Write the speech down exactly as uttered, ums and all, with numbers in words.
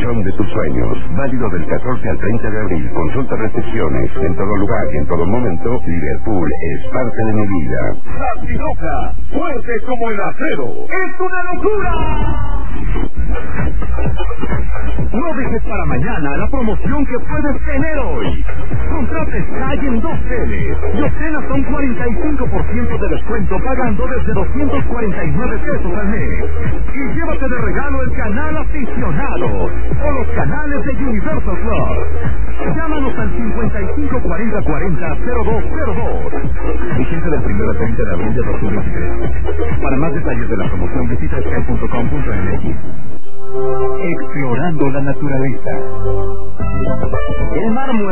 pasión de tus sueños. Válido del catorce al treinta de abril. Consulta restricciones. En todo lugar y en todo momento, Liverpool es parte de mi vida. Zaptidoca, fuerte como el acero. ¡Es una locura! No dejes para mañana la promoción que puedes tener hoy. Contrate Sky en dos teles y obtén hasta un cuarenta y cinco por ciento de descuento pagando desde doscientos cuarenta y nueve pesos al mes. Y llévate de regalo el canal aficionado o los canales de Universal Plus. Llámanos al cincuenta y cinco cuarenta cuarenta cero dos cero dos. Vigente del primero al treinta de abril de dos mil veintitrés. Para más detalles de la promoción visita sky punto com punto m x. Explorando la naturaleza. El mar